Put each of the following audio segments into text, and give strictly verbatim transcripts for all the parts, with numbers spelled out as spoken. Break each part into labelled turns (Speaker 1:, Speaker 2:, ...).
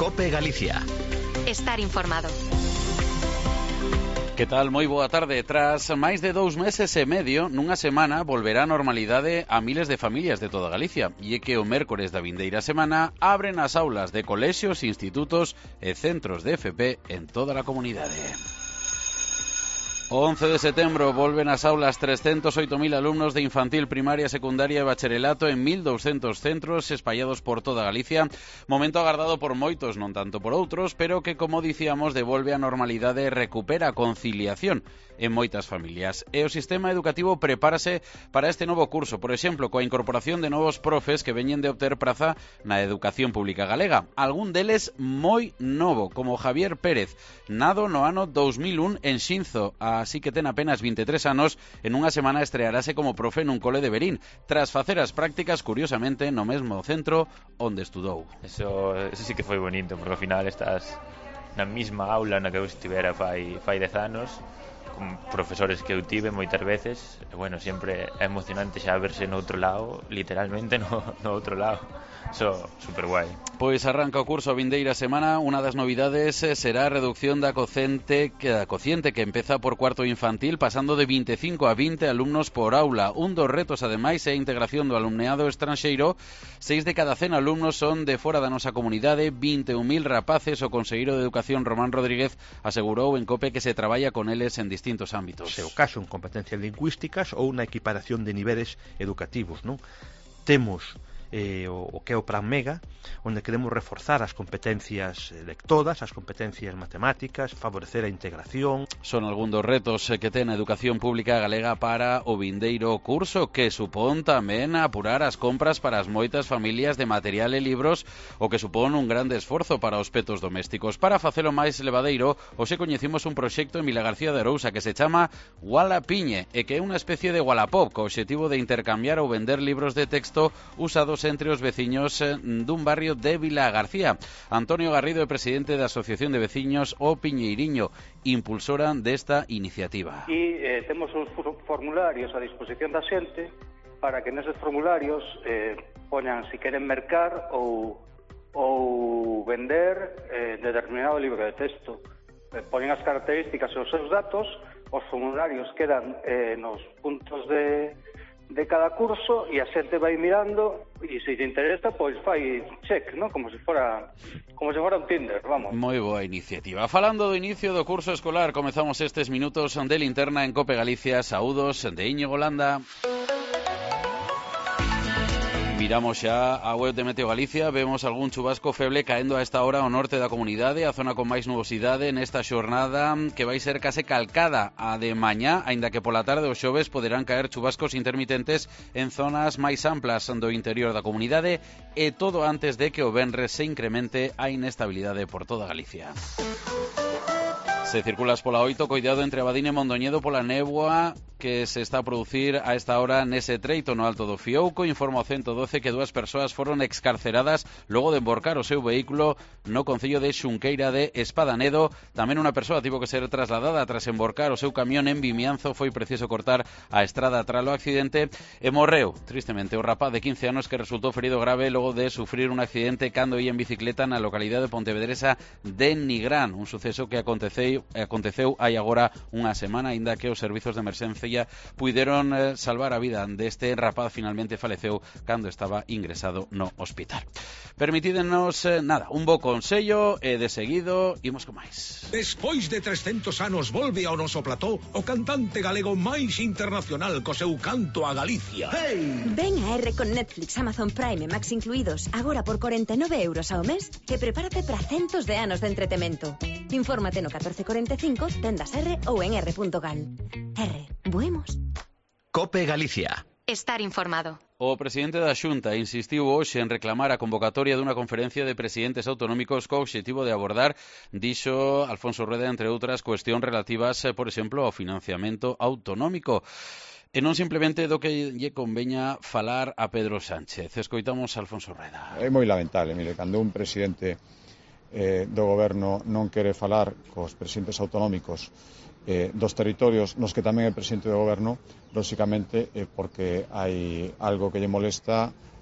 Speaker 1: COPE Galicia.
Speaker 2: Estar informado.
Speaker 3: Que tal? Moi boa tarde. Tras máis de dous meses e medio, nunha semana volverá a normalidade a miles de familias de toda Galicia. E é que o mércores da vindeira semana abren as aulas de colexios, institutos e centros de F P en toda a comunidade. O once de setembro volven ás aulas trescentos oito mil alumnos de infantil, primaria, secundaria e bacharelato en mil douscentos centros espallados por toda Galicia. Momento agardado por moitos, non tanto por outros, pero que, como dicíamos, devolve a normalidade e recupera a conciliación en moitas familias. E o sistema educativo prepárase para este novo curso, por exemplo, coa incorporación de novos profes que veñen de obter praza na educación pública galega. Algún deles moi novo, como Javier Pérez, nado no ano dous mil un en Xinzo, así que ten apenas vinte e tres anos. En unha semana estrearase como profe nun cole de Verín, tras facer as prácticas, curiosamente, no mesmo centro onde estudou.
Speaker 4: Eso, eso sí que foi bonito, porque ao final estás na mesma aula na que eu estivera fai, fai dez anos, con profesores que eu tive moitas veces, e bueno, sempre é emocionante xa verse no outro lado, literalmente no, no outro lado. Eso, super guai.
Speaker 3: Pois arranca o curso a vindeira semana. Unha das novidades será a reducción da cociente que, da cociente que empeza por cuarto infantil, pasando de vinte e cinco a vinte alumnos por aula. Un dos retos, ademais, é a integración do alumneado estranxeiro. Seis de cada cen alumnos son de fora da nosa comunidade, vinte e un mil rapaces. O conselleiro de Educación, Román Rodríguez, asegurou en COPE que se traballa con eles en distintos ámbitos.
Speaker 5: Se o caso en competencias lingüísticas ou na equiparación de niveles educativos, non? Temos Eh, o, o que é o Plan Mega, onde queremos reforzar as competencias lectoras, as competencias matemáticas, favorecer a integración.
Speaker 3: Son algún dos retos que ten a educación pública galega para o vindeiro curso, que supón tamén apurar as compras para as moitas familias de material e libros, o que supón un grande esforzo para os petos domésticos. Para facelo máis levadeiro, hoxe coñecimos un proxecto en Vila García de Arousa que se chama Walapiñe, e que é unha especie de Wallapop, co obxectivo de intercambiar ou vender libros de texto usados entre os veciños dun barrio de Vila García. Antonio Garrido é presidente da Asociación de Veciños O Piñeiriño, impulsora desta iniciativa.
Speaker 6: E eh, temos os formularios a disposición da xente para que neses formularios eh, poñan se queren mercar ou, ou vender eh, determinado libro de texto. Eh, poñen as características e os seus datos, os formularios quedan eh, nos puntos de de cada curso e a xente vai mirando e se te interesa, pois fai check, ¿no? Como se fora como se fora un Tinder, vamos.
Speaker 3: Moi boa iniciativa. Falando do inicio do curso escolar, comezamos estes minutos de linterna en COPE Galicia. Saúdos de Íñigo Landa. Miramos xa a web de Meteo Galicia, vemos algún chubasco feble caendo a esta hora ao norte da comunidade, a zona con máis nubosidade nesta xornada que vai ser case calcada a de mañá, aínda que pola tarde os xoves poderán caer chubascos intermitentes en zonas máis amplas do interior da comunidade, e todo antes de que o venres se incremente a inestabilidade por toda Galicia. Se circulas pola oito, coidado entre Abadín e Mondoñedo pola néboa que se está a producir a esta hora nese treito no Alto do Fiouco. Informa o ciento doce que dúas persoas foron excarceradas logo de emborcar o seu vehículo no concello de Xunqueira de Espadanedo. Tamén unha persoa tivo que ser trasladada tras emborcar o seu camión en Vimianzo. Foi preciso cortar a estrada tras o accidente e morreu, tristemente, o rapaz de quince anos que resultou ferido grave logo de sufrir un accidente cando ia en bicicleta na localidade pontevedresa de Nigrán, un suceso que aconteceu, aconteceu hai agora unha semana, aínda que os servizos de emerxencia puideron eh, salvar a vida deste rapaz. Finalmente faleceu cando estaba ingresado no hospital. Permitídenos, eh, nada, un bo consello e de seguido imos con máis.
Speaker 7: Despois de trescentos anos volve ao noso plató o cantante galego máis internacional co seu canto a Galicia.
Speaker 8: Hey! Ven a R con Netflix, Amazon Prime e Max incluídos agora por corenta e nove euros ao mes e prepárate para centos de anos de entretemento. Infórmate no catorce cuarenta e cinco, tendas R ou en r punto gal. R, buemos.
Speaker 1: COPE Galicia.
Speaker 2: Estar informado.
Speaker 3: O presidente da Xunta insistiu hoxe en reclamar a convocatoria dunha conferencia de presidentes autonómicos co obxectivo de abordar, dixo Alfonso Rueda, entre outras cuestións relativas, por exemplo, ao financiamento autonómico. E non simplemente do que lle conveña falar a Pedro Sánchez. Escoitamos a Alfonso Rueda.
Speaker 9: É moi lamentable, mire, cando un presidente eh, do goberno non quere falar cos presidentes autonómicos eh, dos territorios nos que tamén é presidente do goberno, lóxicamente é porque hai algo que lle molesta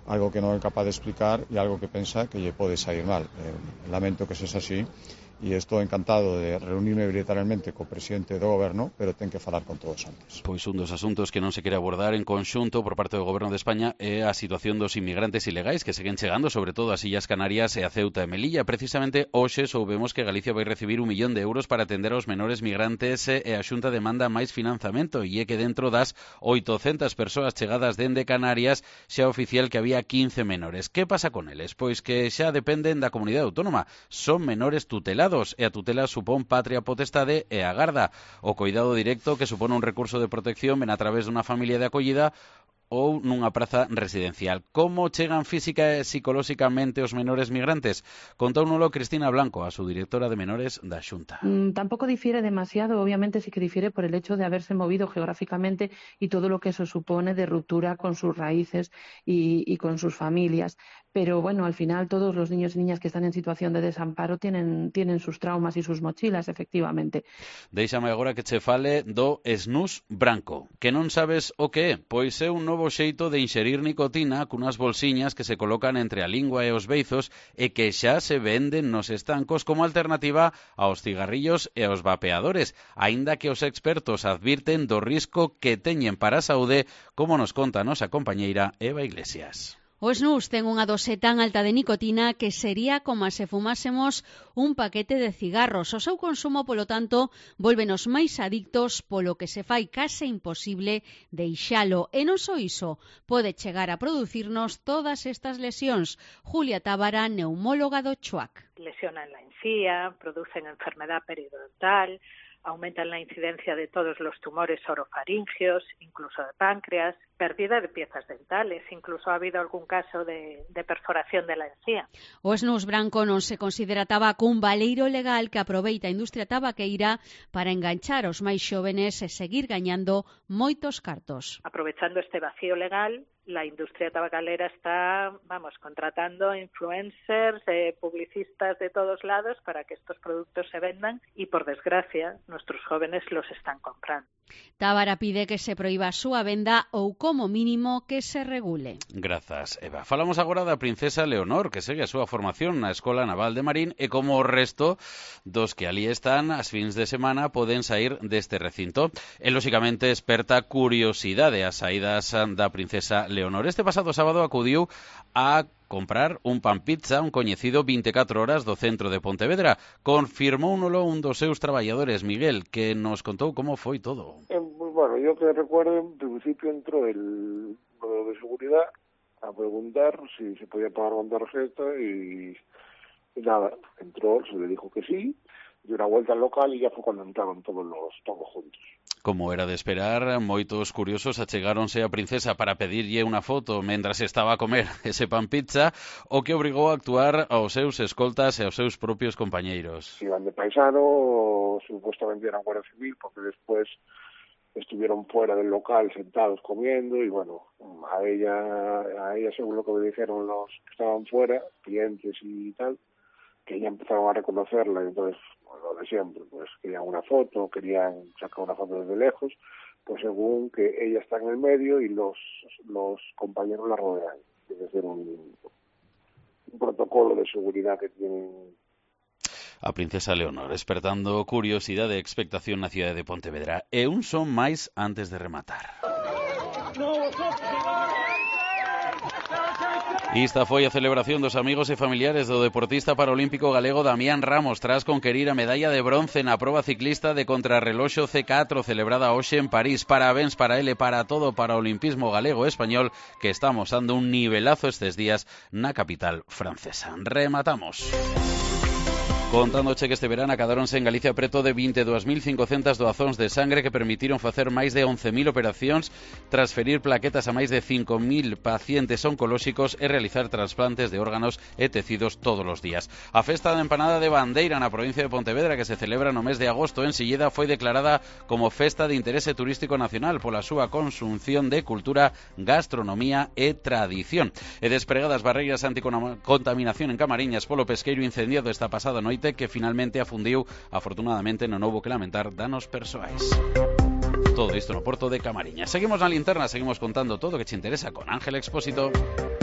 Speaker 9: algo que non é capaz de explicar e algo que pensa que lle pode sair mal. Eh, lamento que sexa así, e estou encantado de reunirme bilateralmente co presidente do Goberno, pero ten que falar con todos antes.
Speaker 3: Pois un dos asuntos que non se quere abordar en conxunto por parte do Goberno de España é a situación dos inmigrantes ilegais que seguen chegando, sobre todo ás Illas Canarias e a Ceuta e Melilla. Precisamente hoxe soubemos que Galicia vai recibir un millón de euros para atender aos menores migrantes e a Xunta demanda máis financiamento, e é que dentro das oitocentas persoas chegadas dende Canarias xa oficial que había quince menores. Que pasa con eles? Pois que xa dependen da comunidade autónoma. Son menores tutelados e a tutela supón patria potestade e a garda. O coidado directo que supón un recurso de protección ven a través dunha familia de acollida ou nunha praza residencial. Como chegan física e psicolóxicamente os menores migrantes? Contáunolo Cristina Blanco, a subdirectora de menores da Xunta.
Speaker 10: Mm, tampoco difiere demasiado, obviamente sí que difiere por el hecho de haberse movido geográficamente y todo lo que eso supone de ruptura con sus raíces y, y con sus familias. Pero bueno, al final todos los niños y niñas que están en situación de desamparo tienen, tienen sus traumas y sus mochilas, efectivamente.
Speaker 3: Déixame agora que che fale do snus branco. Que non sabes o que é? Pois é un novo xeito de inxerir nicotina cunas bolsiñas que se colocan entre a lingua e os beizos e que xa se venden nos estancos como alternativa aos cigarrillos e aos vapeadores, aínda que os expertos advirten do risco que teñen para a saúde, como nos conta a nosa compañeira Eva Iglesias.
Speaker 11: O snus ten unha dose tan alta de nicotina que sería como se fumásemos un paquete de cigarros. O seu consumo, polo tanto, volvenos máis adictos, polo que se fai case imposible deixalo. E non só iso, pode chegar a producirnos todas estas lesións. Julia Tábara, neumóloga do Chuac.
Speaker 12: Lesionan la encía, producen enfermedad periodontal, aumentan la incidencia de todos los tumores orofaringeos, incluso de páncreas, pérdida de piezas dentales, incluso ha habido algún caso de, de perforación de la encía.
Speaker 11: O snus branco non se considera tabaco, un baleiro legal que aproveita a industria tabaqueira para enganchar os máis xóvenes e seguir gañando moitos cartos.
Speaker 12: Aprovechando este vacío legal, la industria tabacalera está, vamos, contratando influencers, eh, publicistas de todos lados para que estos productos se vendan y, por desgracia, nuestros jóvenes los están comprando.
Speaker 11: Tábara pide que se proíba a súa venda ou, como mínimo, que se regule.
Speaker 3: Grazas, Eva. Falamos agora da princesa Leonor, que segue a súa formación na Escola Naval de Marín e como o resto dos que ali están, as fins de semana poden sair deste recinto. E, lóxicamente, esperta curiosidade as saídas da princesa Leonor. Este pasado sábado acudiu a comprar un pan pizza, un coñecido vinte e catro horas do centro de Pontevedra. Confirmóunolo un dos seus traballadores, Miguel, que nos contou como foi todo.
Speaker 13: Eh, pues bueno, yo que recuerdo, en principio entró el número de seguridad a preguntar si se podía pagar con tarjeta y, y nada, entró, se le dijo que sí, dio una vuelta al local y ya fue cuando entraron todos los todos juntos.
Speaker 3: Como era de esperar, moitos curiosos achegáronse a princesa para pedirlle unha foto mentras estaba a comer ese pan pizza, o que obrigou a actuar aos seus escoltas e aos seus propios compañeiros.
Speaker 13: Iban de paisano, supuestamente eran guardia civil, porque después estuvieron fuera del local sentados comiendo y bueno, a ella, a ella según lo que me dijeron los que estaban fuera, clientes y tal, que ya empezaron a reconocerla y entonces, pues, lo de siempre, pues querían una foto, querían sacar una foto desde lejos, pues según que ella está en el medio y los los compañeros la rodean. Tiene que ser un, un protocolo de seguridad que tienen.
Speaker 3: A princesa Leonor, despertando curiosidade e expectación na cidade de Pontevedra. E un son máis antes de rematar. Esta foi a celebración dos amigos e familiares do deportista paralímpico galego Damián Ramos tras conquerir a medalla de bronce na proba ciclista de contrarreloxo C catro celebrada hoxe en París. Parabéns para ele, para todo, para o olimpismo galego e español, que estamos dando un nivelazo estes días na capital francesa. Rematamos contándoche que este verano acadáronse en Galicia preto de vinte e dúas mil cincocentas doazóns de sangre que permitiron facer máis de once mil operacións, transferir plaquetas a máis de cinco mil pacientes oncolóxicos e realizar trasplantes de órganos e tecidos todos os días. A festa da empanada de Bandeira na provincia de Pontevedra, que se celebra no mes de agosto en Silleda, foi declarada como festa de interese turístico nacional pola súa consunción de cultura, gastronomía e tradición. E despregadas barreiras anticontaminación en Camariñas polo pesqueiro incendiado esta pasada noite, que finalmente afundiu, afortunadamente non houbo que lamentar danos persoais. Todo isto no porto de Camariñas. Seguimos na linterna, seguimos contando todo o que te interesa con Ángel Expósito.